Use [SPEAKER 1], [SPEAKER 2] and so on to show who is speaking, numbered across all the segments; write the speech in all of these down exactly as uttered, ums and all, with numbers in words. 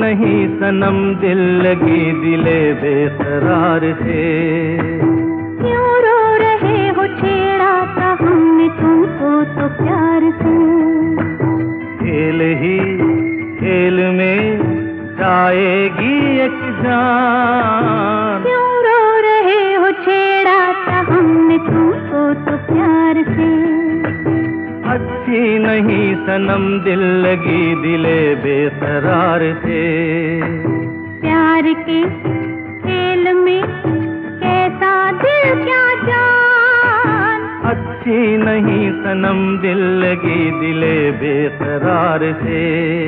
[SPEAKER 1] नहीं सनम दिल लगी दिले बेकरार से।
[SPEAKER 2] क्यों रो रहे हो, छेड़ा था हमने तुमको तो प्यार से।
[SPEAKER 1] खेल ही खेल में जाएगी एक जान।
[SPEAKER 2] क्यों रो रहे हो, छेड़ा था हमने तुमको तो प्यार से।
[SPEAKER 1] अच्छी नहीं सनम दिल लगी दिले बेकरार से।
[SPEAKER 2] प्यार के खेल में कैसा दिल क्या जान।
[SPEAKER 1] अच्छी नहीं सनम दिल लगी दिले बेकरार से।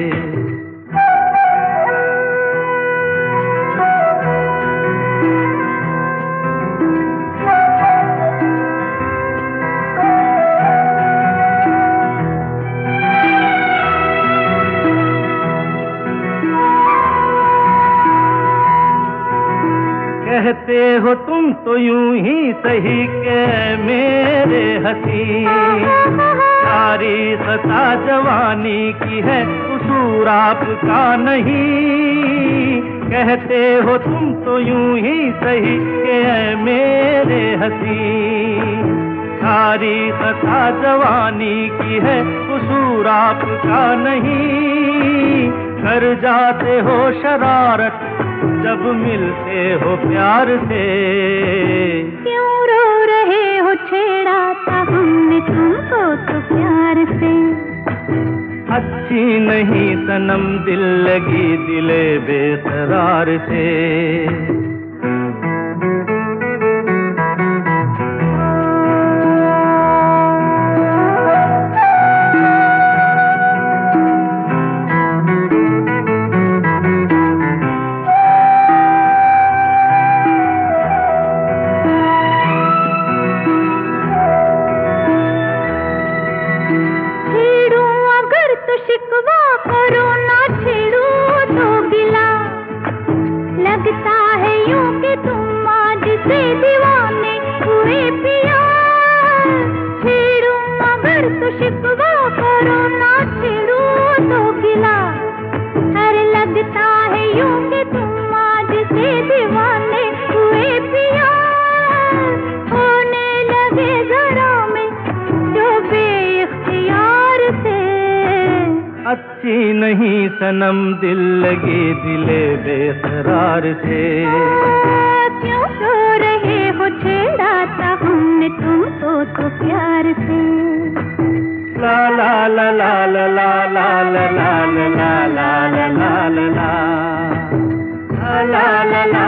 [SPEAKER 1] कहते हो तुम तो यूं ही सही के मेरे हसी। सारी खता जवानी की है, कसूर आपका नहीं। कहते हो तुम तो यूं ही सही के मेरे हसी। सारी खता जवानी की है, कसूर आपका नहीं। कर जाते हो शरारत जब मिलते हो प्यार से।
[SPEAKER 2] क्यों रो रहे हो, छेड़ा था हमने तुमको तो प्यार से।
[SPEAKER 1] अच्छी नहीं सनम दिल लगी दिले बेकरार से।
[SPEAKER 2] शिकवा करो ना छेड़ो तो गिला। लगता है यूं कि तुम आज से दीवाने हुए पिया। छेड़ो मगर तो शिकवा करो ना छेड़ो तो गिला। अरे लगता है यूं कि तुम आज से दीवाने हुए पिया। होने लगे जरा में जो बेइख्तियार से।
[SPEAKER 1] अच्छी नहीं सनम दिल लगी दिले बेकरार से।
[SPEAKER 2] क्यों रो रहे हो, छेड़ा था हमने तुमको तो प्यार से।
[SPEAKER 1] ला ला ला ला ला ला ला ला ला ला ला ला ला ला ला ला ला ला ला